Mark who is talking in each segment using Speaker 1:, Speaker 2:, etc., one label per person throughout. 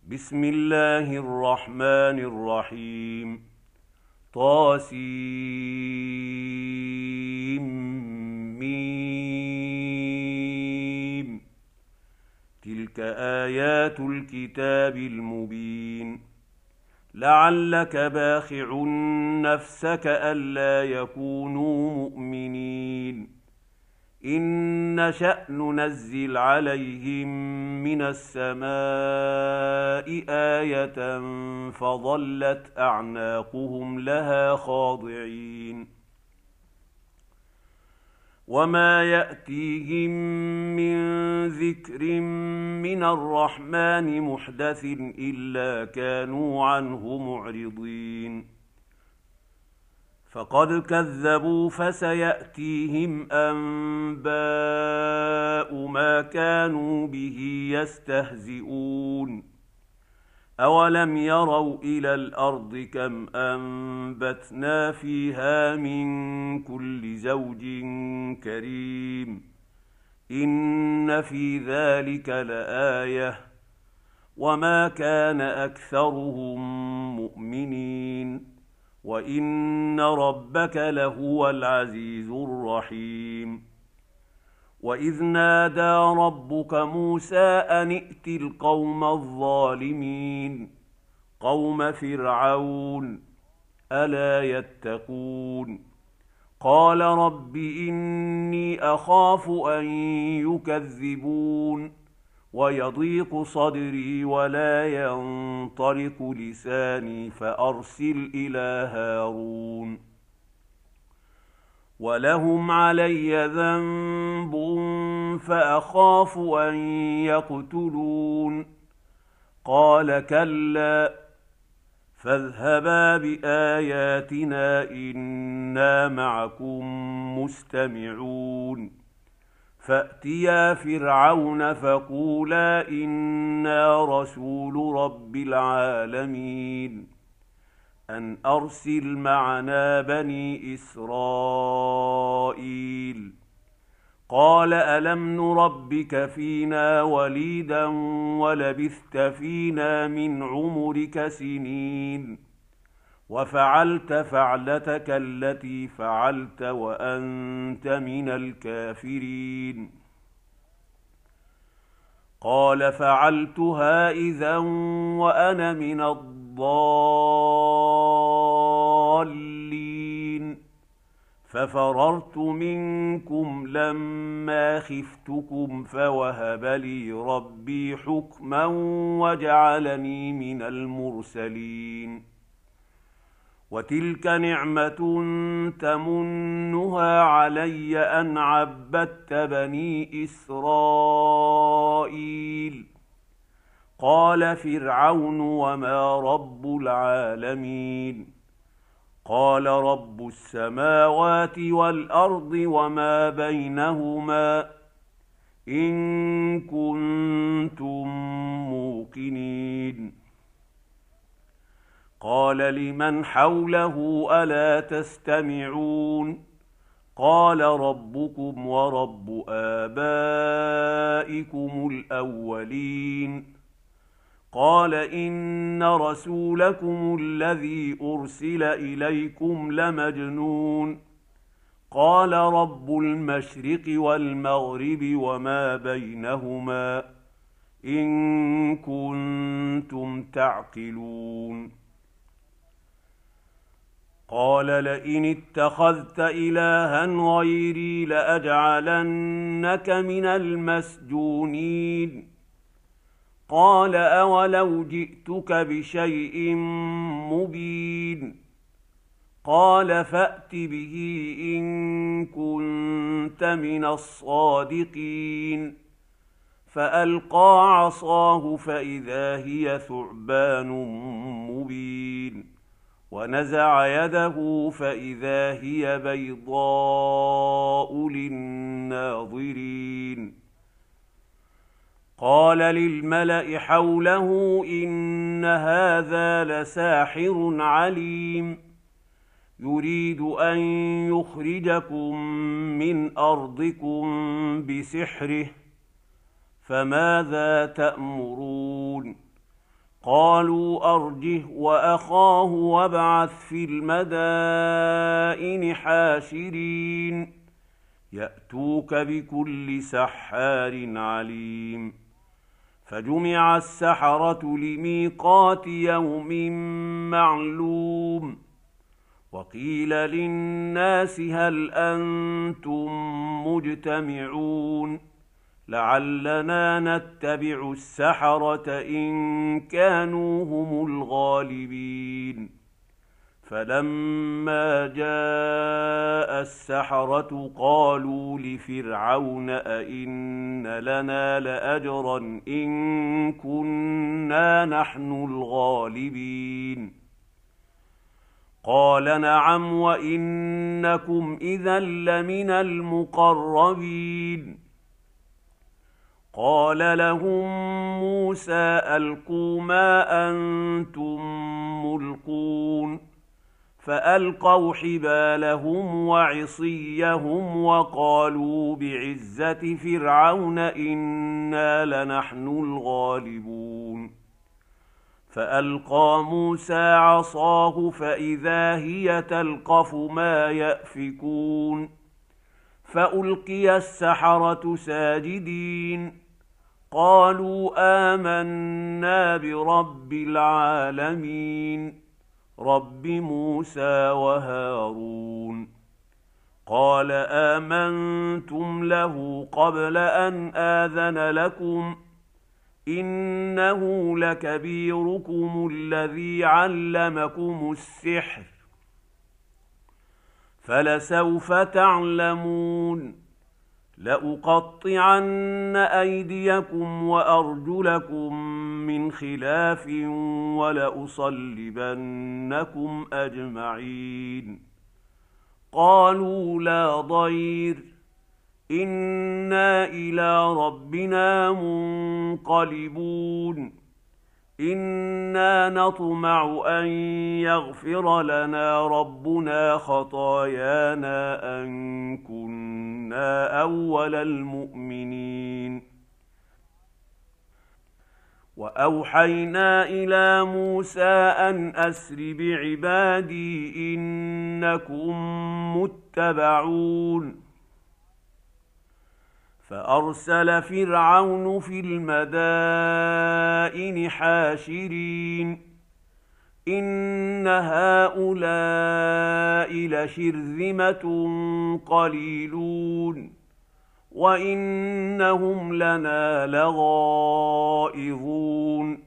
Speaker 1: بسم الله الرحمن الرحيم. طاسيم. تلك آيات الكتاب المبين. لعلك باخع نفسك ألا يكونوا مؤمنين إن نشأ ننزل عليهم من السماء آية فظلت أعناقهم لها خاضعين وما يأتيهم من ذكر من الرحمن محدث إلا كانوا عنه معرضين فقد كذبوا فسيأتيهم أنباء ما كانوا به يستهزئون أولم يروا إلى الأرض كم أنبتنا فيها من كل زوج كريم إن في ذلك لآية وما كان أكثرهم مؤمنين وإن ربك لهو العزيز الرحيم وإذ نادى ربك موسى أن ائت القوم الظالمين قوم فرعون ألا يتقون قال رب إني أخاف أن يكذبون ويضيق صدري ولا ينطلق لساني فأرسل إلى هارون ولهم علي ذنب فأخاف أن يقتلون قال كلا فاذهبا بآياتنا إنا معكم مستمعون فأتيا فرعون فقولا إنا رسول رب العالمين أن أرسل معنا بني إسرائيل قال ألم نربك فينا وليدا ولبثت فينا من عمرك سنين وفعلت فعلتك التي فعلت وأنت من الكافرين قال فعلتها إذا وأنا من الضالين ففررت منكم لما خفتكم فوهب لي ربي حكما وجعلني من المرسلين وتلك نعمة تمنها علي أن عبدت بني إسرائيل قال فرعون وما رب العالمين قال رب السماوات والأرض وما بينهما إن كنتم موقنين قال لمن حوله ألا تستمعون قال ربكم ورب آبائكم الأولين قال إن رسولكم الذي أرسل إليكم لمجنون قال رب المشرق والمغرب وما بينهما إن كنتم تعقلون قال لئن اتخذت إلها غيري لأجعلنك من المسجونين قال أولو جئتك بشيء مبين قال فأت به إن كنت من الصادقين فألقى عصاه فإذا هي ثعبان مبين ونزع يده فإذا هي بيضاء للناظرين قال للملأ حوله إن هذا لساحر عليم يريد أن يخرجكم من أرضكم بسحره فماذا تأمرون قالوا أرجه وأخاه وابعث في المدائن حاشرين يأتوك بكل سحار عليم. فجمع السحرة لميقات يوم معلوم. وقيل للناس هل أنتم مجتمعون لعلنا نتبع السحرة إن كانوا هم الغالبين. فلما جاء السحرة قالوا لفرعون أئن لنا لأجرا إن كنا نحن الغالبين. قال نعم وإنكم إذا لمن المقربين. قال لهم موسى ألقوا ما أنتم ملقون. فألقوا حبالهم وعصيهم وقالوا بعزة فرعون إنا لنحن الغالبون. فألقى موسى عصاه فإذا هي تلقف ما يأفكون. فألقي السحرة ساجدين قالوا آمنا برب العالمين رب موسى وهارون. قال آمنتم له قبل أن آذن لكم إنه لكبيركم الذي علمكم السحر فلسوف تعلمون لأقطعن أيديكم وأرجلكم من خلاف ولأصلبنكم أجمعين. قالوا لا ضير إنا إلى ربنا منقلبون إنا نطمع أن يغفر لنا ربنا خطايانا أن كنا أول المؤمنين. وأوحينا إلى موسى أن أسر بعبادي إنكم متبعون. فأرسل فرعون في المدائن حاشرين إن هؤلاء لشرذمة قليلون وإنهم لنا لغائظون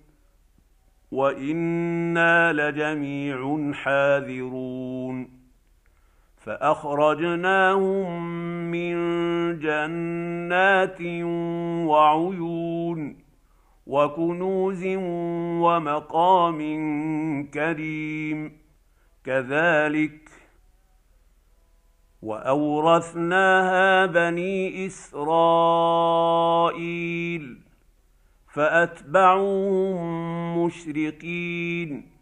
Speaker 1: وإنا لجميع حاذرون. فأخرجناهم من جنات وعيون وكنوز ومقام كريم كذلك وأورثناها بني إسرائيل فأتبعوهم مشرقين.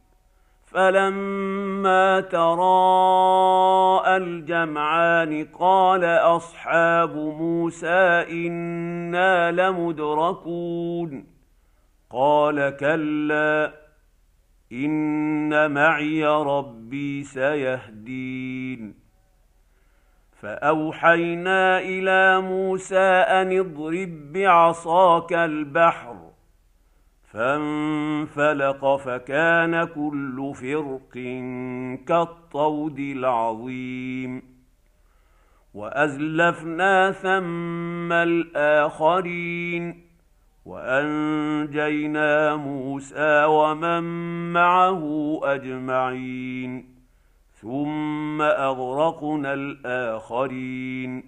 Speaker 1: فلما تراءى الجمعان قال أصحاب موسى إنا لمدركون قال كلا إن معي ربي سيهدين. فأوحينا إلى موسى أن اضرب بعصاك البحر فانفلق فكان كل فرق كالطود العظيم. وأزلفنا ثم الآخرين وأنجينا موسى ومن معه أجمعين ثم أغرقنا الآخرين.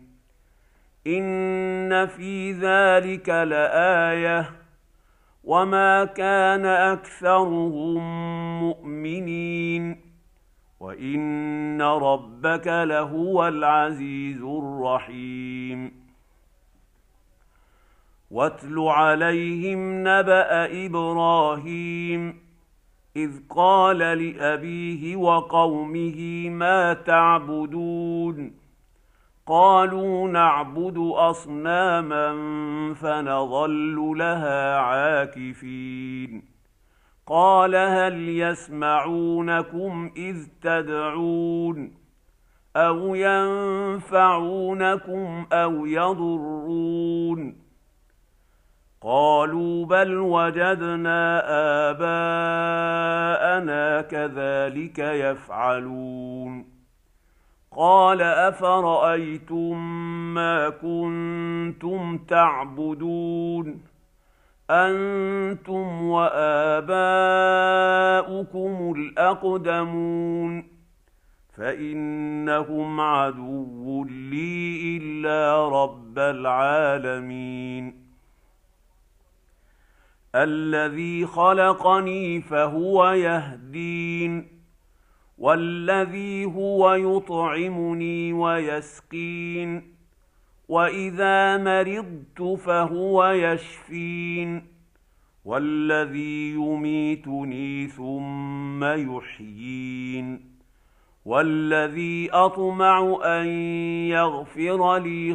Speaker 1: إن في ذلك لآية وما كان أكثرهم مؤمنين وإن ربك لهو العزيز الرحيم. واتل عليهم نبأ إبراهيم إذ قال لأبيه وقومه ما تعبدون قالوا نعبد أصناما فنظل لها عاكفين قال هل يسمعونكم إذ تدعون أو ينفعونكم أو يضرون قالوا بل وجدنا آباءنا كذلك يفعلون قال أفرأيتم ما كنتم تعبدون أنتم وآباؤكم الأقدمون فإنهم عدو لي إلا رب العالمين الذي خلقني فهو يهدين والذي هو يطعمني ويسقين وإذا مرضت فهو يشفين والذي يميتني ثم يحيين والذي أطمع أن يغفر لي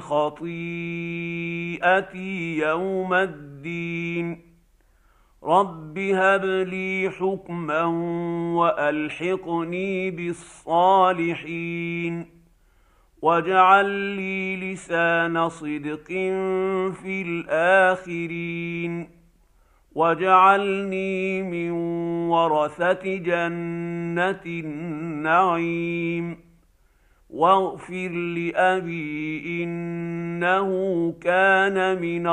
Speaker 1: خطيئتي يوم الدين رب هب لي حكما وألحقني بالصالحين واجعل لي لسان صدق في الآخرين واجعلني من ورثة جنة النعيم واغفر لأبي إنه كان من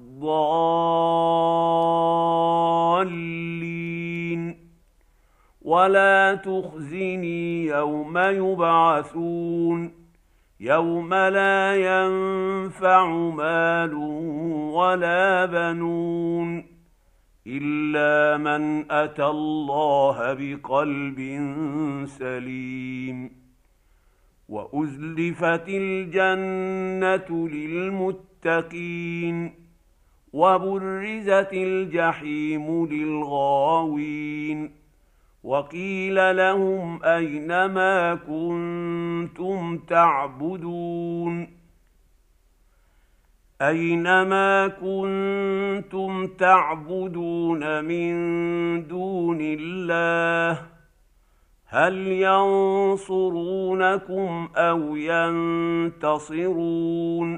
Speaker 1: الضالين ولا تخزني يوم يبعثون يوم لا ينفع مال ولا بنون إلا من أتى الله بقلب سليم وأزلفت الجنة للمتقين وبرزت الجحيم للغاوين وقيل لهم أين ما كنتم تعبدون أينما كنتم تعبدون من دون الله هل ينصرونكم أو ينتصرون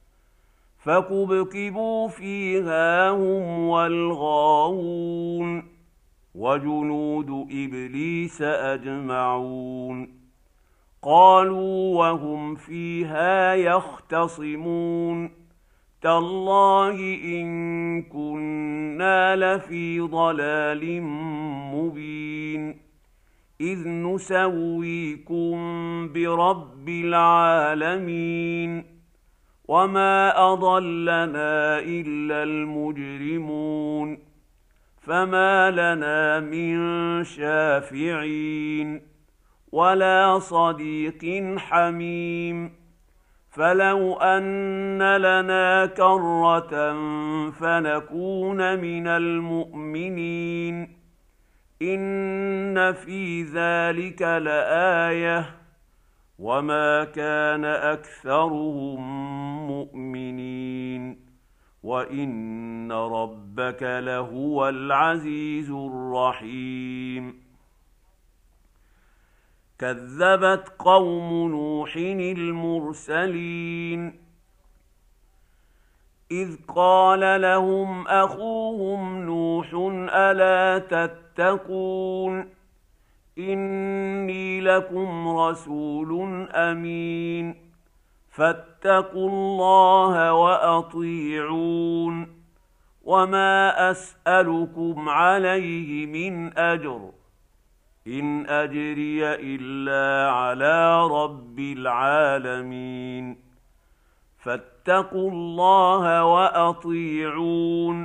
Speaker 1: فكبكبوا فيها هم والغاوون وجنود إبليس أجمعون قالوا وهم فيها يختصمون تالله إن كنا لفي ضلال مبين إذ نسويكم برب العالمين وما أضلنا إلا المجرمون فما لنا من شافعين ولا صديق حميم فلو أن لنا كرة فنكون من المؤمنين إن في ذلك لآية وما كان أكثرهم مؤمنين وإن ربك لهو العزيز الرحيم كذبت قوم نوح المرسلين إذ قال لهم أخوهم نوح ألا تتقون إني لكم رسول أمين فاتقوا الله وأطيعون وما أسألكم عليه من أجر إن أجري إلا على رب العالمين فاتقوا الله وأطيعون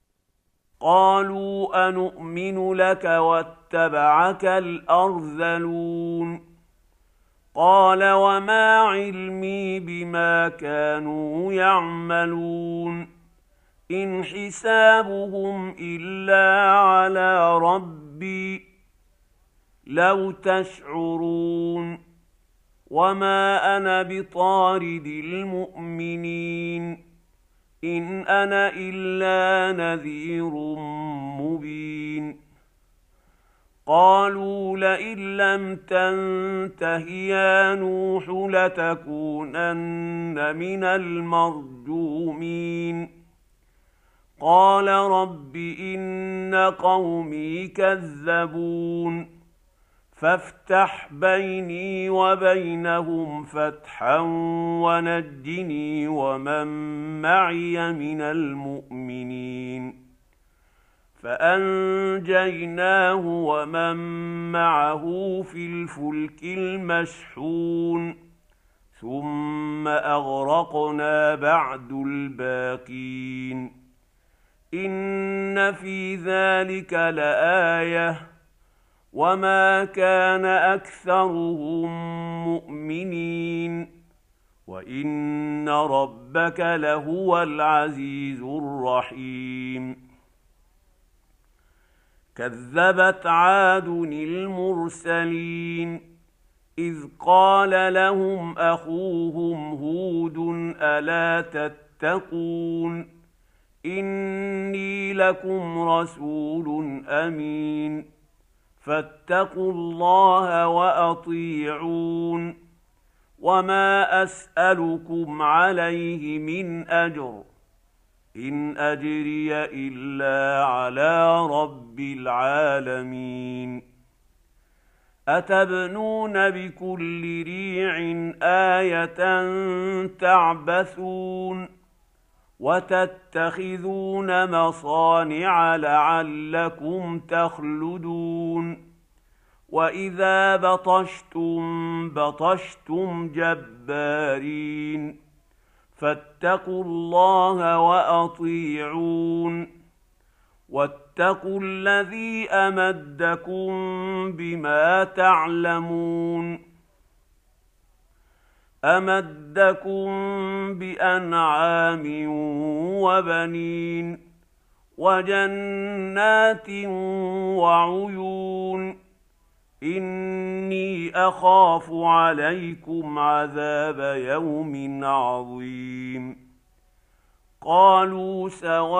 Speaker 1: قالوا أنؤمن لك واتبعك الأرذلون قال وما علمي بما كانوا يعملون إن حسابهم إلا على ربي لو تشعرون وما أنا بطارد المؤمنين إن أنا إلا نذير مبين قالوا لئن لم تنته يا نوح لتكونن من المرجومين. قال رب إن قومي كذبون فافتح بيني وبينهم فتحا ونجني ومن معي من المؤمنين. فأنجيناه ومن معه في الفلك المشحون ثم أغرقنا بعد الباقين. إن في ذلك لآية وما كان أكثرهم مؤمنين وإن ربك لهو العزيز الرحيم. كذبت عاد المرسلين إذ قال لهم أخوهم هود ألا تتقون إني لكم رسول أمين فاتقوا الله وأطيعون وما أسألكم عليه من أجر إن أجري إلا على رب العالمين. أتبنون بكل ريع آية تعبثون وتتخذون مصانع لعلكم تخلدون وإذا بطشتم بطشتم جبارين فاتقوا الله وأطيعون واتقوا الذي أمدكم بما تعلمون أمدكم بأنعام وبنين وجنات وعيون إني أخاف عليكم عذاب يوم عظيم. قالوا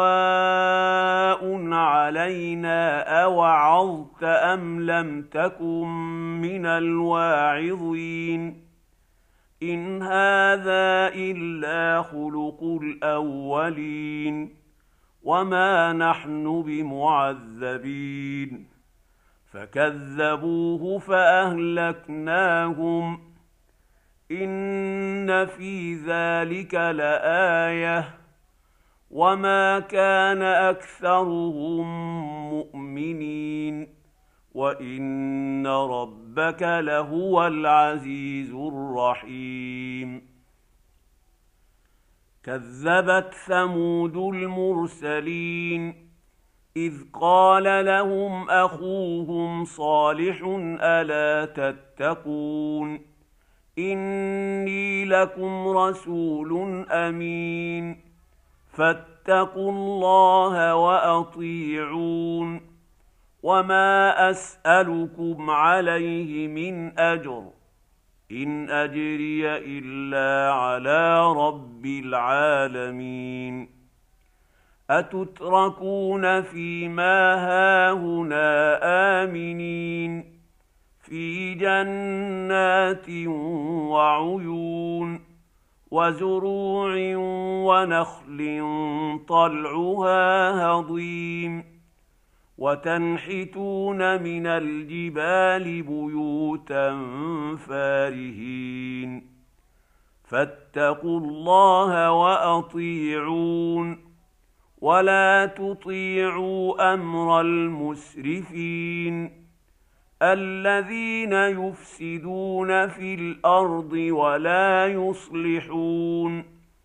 Speaker 1: سواء علينا أوعظت أم لم تكن من الواعظين إن هذا إلا خلق الأولين وما نحن بمعذبين. فكذبوه فأهلكناهم إن في ذلك لآية وما كان أكثرهم مؤمنين وإن ربك لهو العزيز الرحيم. كذبت ثمود المرسلين إذ قال لهم أخوهم صالح ألا تتقون إني لكم رسول أمين فاتقوا الله وأطيعون وما أسألكم عليه من أجر إن أجري إلا على رب العالمين. أتتركون فيما هاهنا آمنين في جنات وعيون وزروع ونخل طلعها هضيم وتنحتون من الجبال بيوتا فارهين فاتقوا الله وأطيعون ولا تطيعوا أمر المسرفين الذين يفسدون في الأرض ولا يصلحون.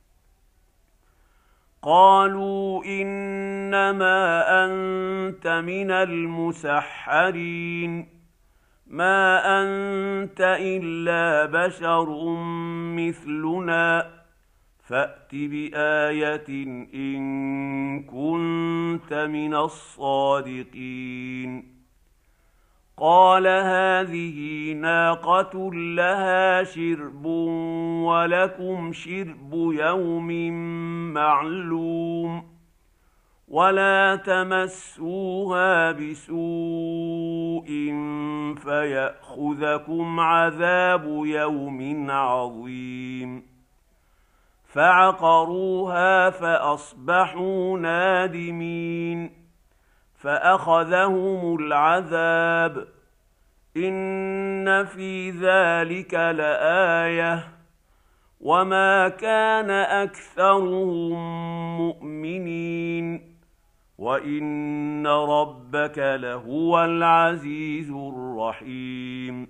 Speaker 1: قالوا إنما أنت من المسحرين ما أنت إلا بشر مثلنا فأت بآية إن كنت من الصادقين. قال هذه ناقة لها شرب ولكم شرب يوم معلوم ولا تمسوها بسوء فيأخذكم عذاب يوم عظيم. فعقروها فأصبحوا نادمين. فأخذهم العذاب. إن في ذلك لآية وما كان أكثرهم مؤمنين وإن ربك لهو العزيز الرحيم.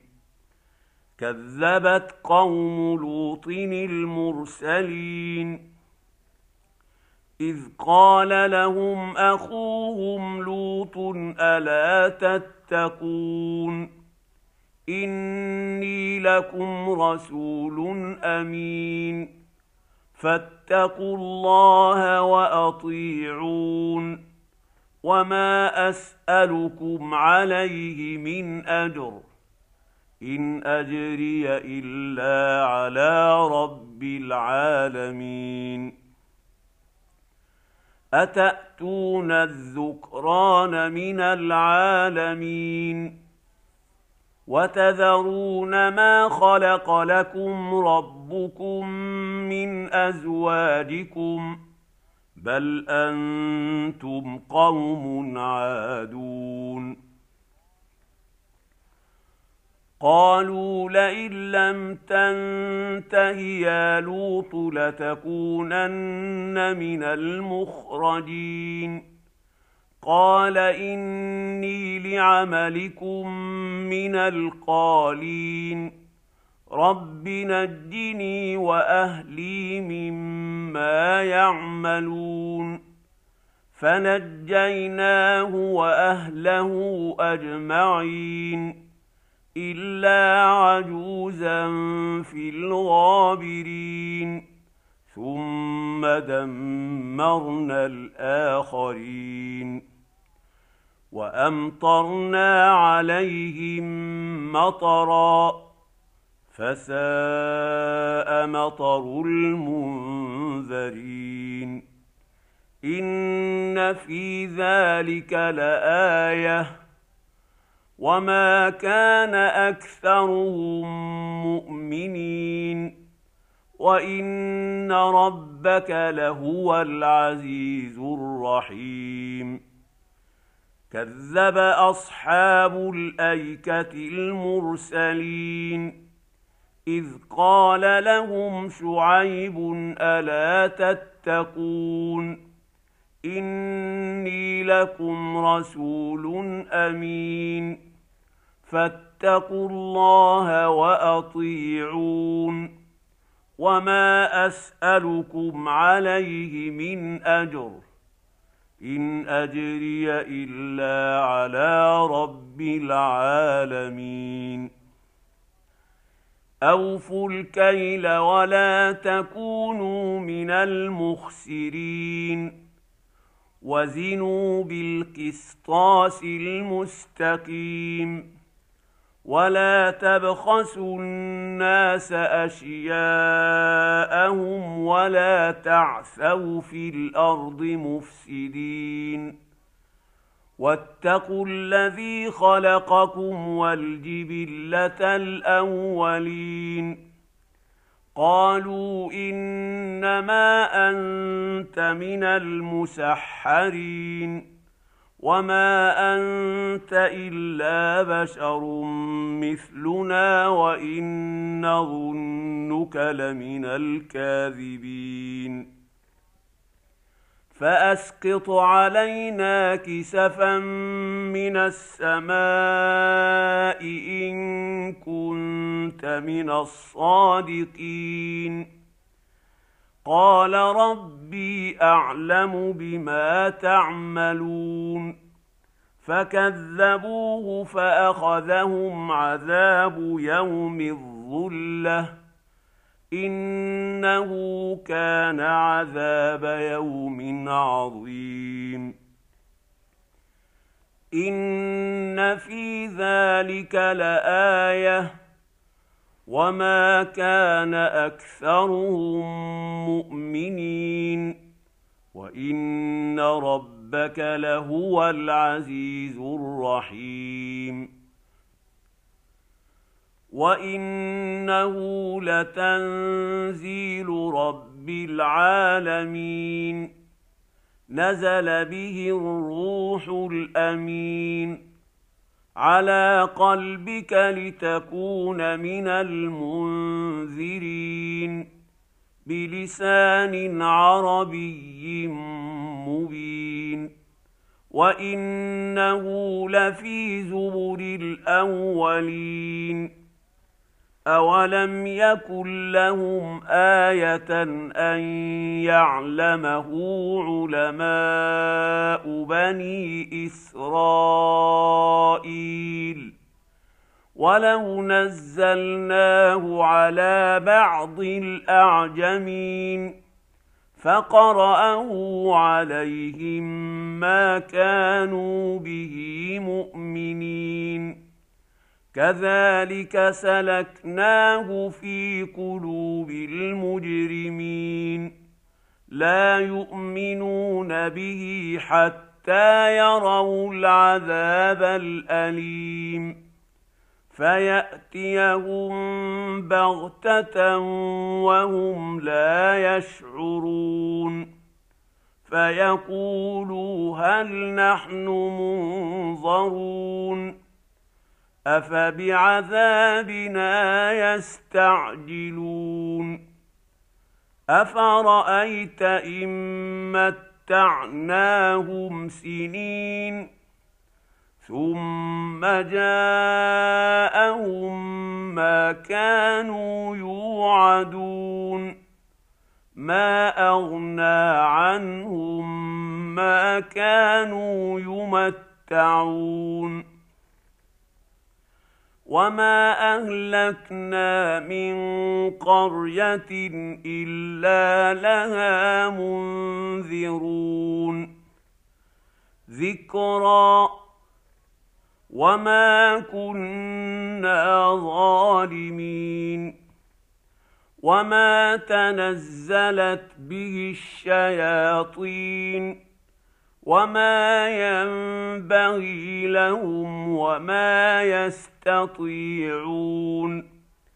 Speaker 1: كذبت قوم لوط المرسلين إذ قال لهم أخوهم لوط ألا تتقون إني لكم رسول أمين فاتقوا الله وأطيعون وما أسألكم عليه من أجر إن أجري إلا على رب العالمين. أتأتون الذكران من العالمين وتذرون ما خلق لكم ربكم من أزواجكم بل أنتم قوم عادون. قالوا لئن لم تنته يا لوط لتكونن من المخرجين. قال إني لعملكم من القالين رب نجني وأهلي مما يعملون. فنجيناه وأهله أجمعين إلا عجوزا في الغابرين ثم دمرنا الآخرين وأمطرنا عليهم مطرا فساء مطر المنذرين. إن في ذلك لآية وما كان أكثرهم مؤمنين وإن ربك لهو العزيز الرحيم. كذب أصحاب الأيكة المرسلين إذ قال لهم شعيب ألا تتقون إني لكم رسول أمين فاتقوا الله وأطيعون وما أسألكم عليه من أجر إن أجري إلا على رب العالمين. أوفوا الكيل ولا تكونوا من المخسرين وزنوا بالقسطاس المستقيم ولا تبخسوا الناس أشياءهم ولا تعثوا في الأرض مفسدين واتقوا الذي خلقكم والجبلة الأولين. قالوا إنما أنت من المسحرين وما أنت إلا بشر مثلنا وإن نظنك لمن الكاذبين. فأسقط علينا كسفا من السماء إن كنت من الصادقين. قال ربي أعلم بما تعملون. فكذبوه فأخذهم عذاب يوم الظلة إنه كان عذاب يوم عظيم. إن في ذلك لآية وما كان أكثرهم مؤمنين وإن ربك ربك لهو العزيز الرحيم وإنه لتنزيل رب العالمين نزل به الروح الأمين على قلبك لتكون من المنذرين بلسان عربي مبين وإنه لفي زبر الأولين أولم يكن لهم آية أن يعلمه علماء بني إسرائيل ولو نزلناه على بعض الأعجمين فقرأه عليهم ما كانوا به مؤمنين كذلك سلكناه في قلوب المجرمين لا يؤمنون به حتى يروا العذاب الأليم فيأتيهم بغتة وهم لا يشعرون فيقولوا هل نحن منظرون أفبعذابنا يستعجلون أفرأيت إن متعناهم سنين ثم جاءهم ما كانوا يوعدون ما أغنى عنهم ما كانوا يمتعون وما أهلكنا من قرية إلا لها منذرون ذكرى وما كنا ظالمين وما تنزلت به الشياطين وما ينبغي لهم وما يستطيعون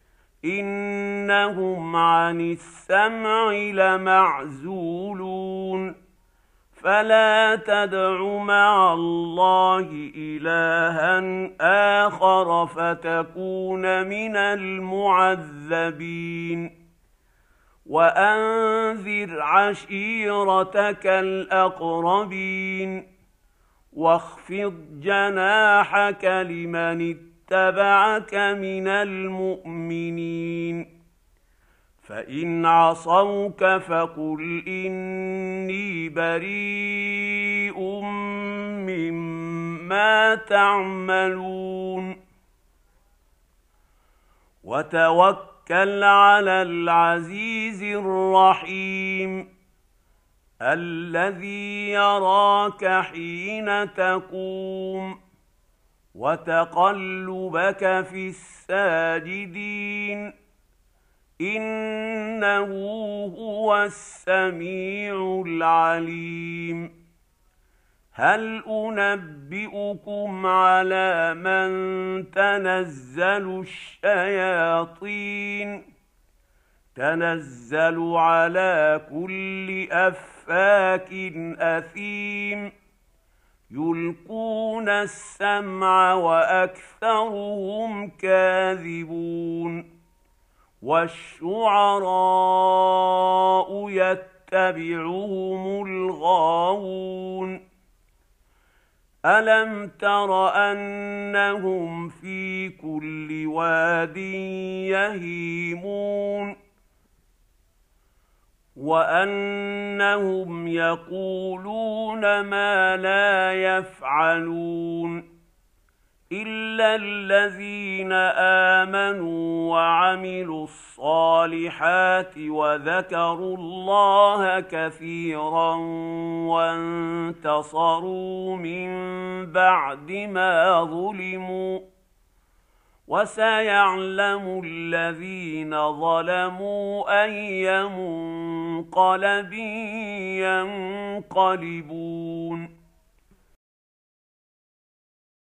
Speaker 1: إنهم عن السمع لمعزولون فلا تدع مع الله إلها آخر فتكون من المعذبين وأنذر عشيرتك الأقربين واخفض جناحك لمن اتبعك من المؤمنين فإن عصوك فقل إني بريء مما تعملون وتوكل على العزيز الرحيم الذي يراك حين تقوم وتقلبك في الساجدين إنه هو السميع العليم هل أنبئكم على من تنزل الشياطين تنزل على كل أفاك أثيم يلقون السمع وأكثرهم كاذبون والشعراء يتبعهم الغاوون ألم تر أنهم في كل واد يهيمون وأنهم يقولون ما لا يفعلون إلا الذين آمنوا وعملوا الصالحات وذكروا الله كثيرا وانتصروا من بعد ما ظلموا وسيعلم الذين ظلموا أي منقلب ينقلبون